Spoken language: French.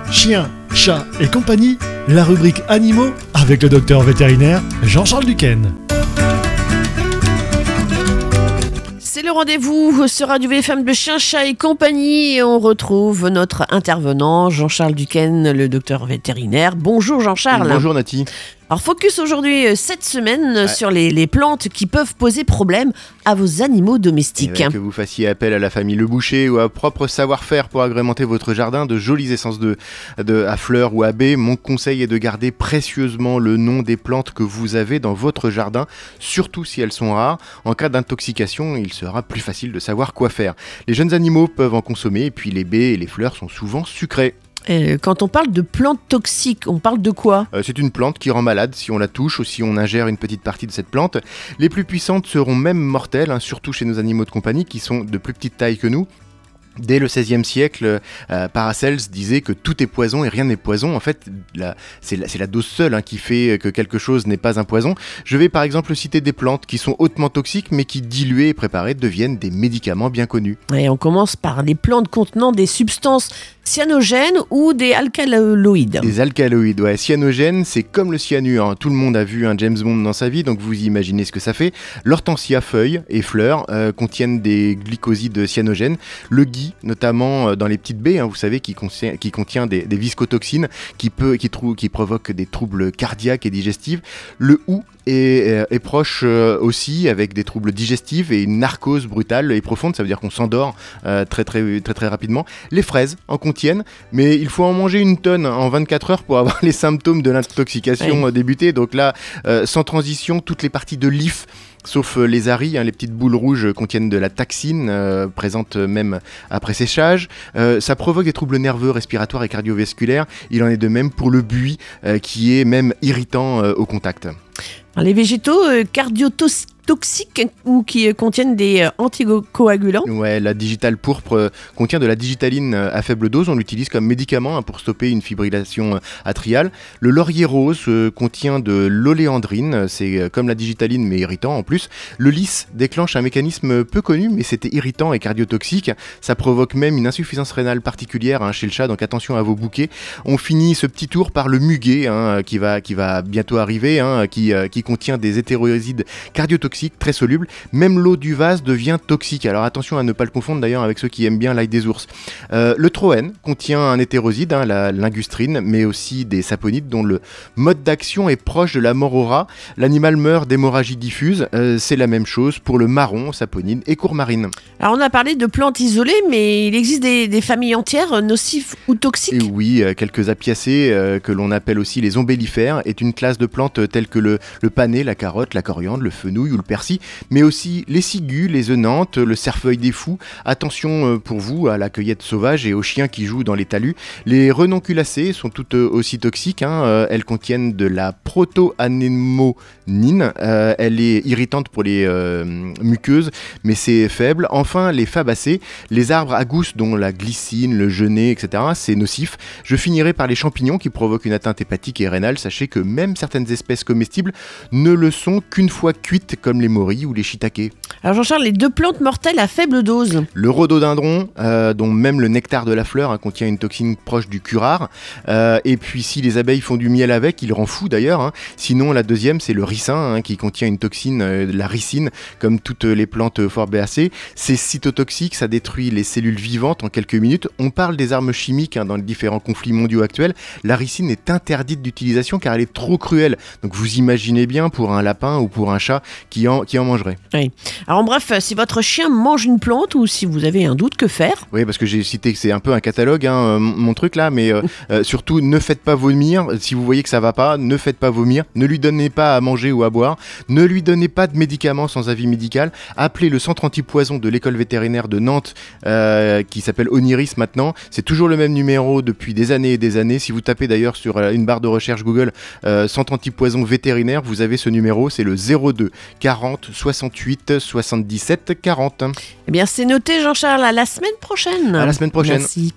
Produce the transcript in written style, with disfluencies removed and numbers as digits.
chiens, chats et compagnie, la rubrique animaux avec le docteur vétérinaire Jean-Charles Duquesne. C'est le rendez-vous sur Radio VFM de Chien, Chat et compagnie et on retrouve notre intervenant Jean-Charles Duquesne, le docteur vétérinaire. Bonjour Jean-Charles. Bonjour Nati. Alors focus aujourd'hui cette semaine sur les plantes qui peuvent poser problème à vos animaux domestiques. Que vous fassiez appel à la famille Le Boucher ou à propre savoir-faire pour agrémenter votre jardin de jolies essences à fleurs ou à baies, mon conseil est de garder précieusement le nom des plantes que vous avez dans votre jardin, surtout si elles sont rares. En cas d'intoxication, il sera plus facile de savoir quoi faire. Les jeunes animaux peuvent en consommer et puis les baies et les fleurs sont souvent sucrées. Quand on parle de plantes toxiques, on parle de quoi ? C'est une plante qui rend malade si on la touche ou si on ingère une petite partie de cette plante. Les plus puissantes seront même mortelles, surtout chez nos animaux de compagnie qui sont de plus petite taille que nous. Dès le XVIe siècle, Paracels disait que tout est poison et rien n'est poison. En fait, c'est la dose seule qui fait que quelque chose n'est pas un poison. Je vais par exemple citer des plantes qui sont hautement toxiques mais qui, diluées et préparées, deviennent des médicaments bien connus. Et on commence par les plantes contenant des substances cyanogènes ou des alcaloïdes. Des alcaloïdes, ouais. Cyanogènes, c'est comme le cyanure. Tout le monde a vu un James Bond dans sa vie, donc vous imaginez ce que ça fait. L'hortensia, feuilles et fleurs contiennent des glycosides cyanogènes. Le gui, notamment dans les petites baies, vous savez, qui contient des viscotoxines qui provoquent des troubles cardiaques et digestifs. Le hou est proche aussi, avec des troubles digestifs et une narcose brutale et profonde, ça veut dire qu'on s'endort très rapidement. Les fraises en contiennent, mais il faut en manger une tonne en 24 heures pour avoir les symptômes de l'intoxication débuter. Donc là, sans transition, toutes les parties de l'if, sauf les aries, les petites boules rouges contiennent de la taxine, présente même après séchage. Ça provoque des troubles nerveux, respiratoires et cardiovasculaires. Il en est de même pour le buis, qui est même irritant au contact. Les végétaux cardiotoxiques ou qui contiennent des anticoagulants. Ouais, la digitale pourpre contient de la digitaline à faible dose. On l'utilise comme médicament pour stopper une fibrillation atriale. Le laurier rose contient de l'oléandrine. C'est comme la digitaline mais irritant en plus. Le lys déclenche un mécanisme peu connu mais c'était irritant et cardiotoxique. Ça provoque même une insuffisance rénale particulière chez le chat, donc attention à vos bouquets. On finit ce petit tour par le muguet qui va bientôt arriver, qui contient des hétérosides cardiotoxiques très solubles. Même l'eau du vase devient toxique. Alors attention à ne pas le confondre d'ailleurs avec ceux qui aiment bien l'ail des ours. Le troène contient un hétéroside, la lingustrine, mais aussi des saponites dont le mode d'action est proche de la mort au rat. L'animal meurt d'hémorragie diffuse. C'est la même chose pour le marron, saponine et courmarine. Alors on a parlé de plantes isolées, mais il existe des familles entières nocives ou toxiques. Et oui, quelques apiacées que l'on appelle aussi les ombellifères est une classe de plantes telles que le panais, la carotte, la coriandre, le fenouil ou le persil, mais aussi les ciguës, les œnanthes, le cerfeuil des fous. Attention pour vous à la cueillette sauvage et aux chiens qui jouent dans les talus. Les renonculacées sont toutes aussi toxiques. Elles contiennent de la protoanémonine. Elle est irritante pour les muqueuses, mais c'est faible. Enfin, les fabacées, les arbres à gousse dont la glycine, le genêt, etc. C'est nocif. Je finirai par les champignons qui provoquent une atteinte hépatique et rénale. Sachez que même certaines espèces comestibles ne le sont qu'une fois cuites, comme les morilles ou les shiitakes. Alors Jean-Charles, les deux plantes mortelles à faible dose. Le rhododendron, dont même le nectar de la fleur contient une toxine proche du curare. Et puis si les abeilles font du miel avec, il rend fou d'ailleurs. Sinon la deuxième, c'est le ricin, qui contient une toxine, la ricine, comme toutes les plantes forbéacées. C'est cytotoxique, ça détruit les cellules vivantes en quelques minutes. On parle des armes chimiques dans les différents conflits mondiaux actuels. La ricine est interdite d'utilisation car elle est trop cruelle. Donc vous imaginez bien pour un lapin ou pour un chat qui en mangerait. Oui. Alors en bref, si votre chien mange une plante ou si vous avez un doute, que faire ? Oui, parce que j'ai cité que c'est un peu un catalogue, mon truc là, mais surtout ne faites pas vomir. Si vous voyez que ça va pas, ne faites pas vomir. Ne lui donnez pas à manger ou à boire. Ne lui donnez pas de médicaments sans avis médical. Appelez le centre antipoison de l'école vétérinaire de Nantes qui s'appelle Oniris maintenant. C'est toujours le même numéro depuis des années et des années. Si vous tapez d'ailleurs sur une barre de recherche Google centre antipoison vétérinaire, vous avez ce numéro, c'est le 02 40 68 77 40. Eh bien c'est noté Jean-Charles, à la semaine prochaine. À la semaine prochaine. Merci.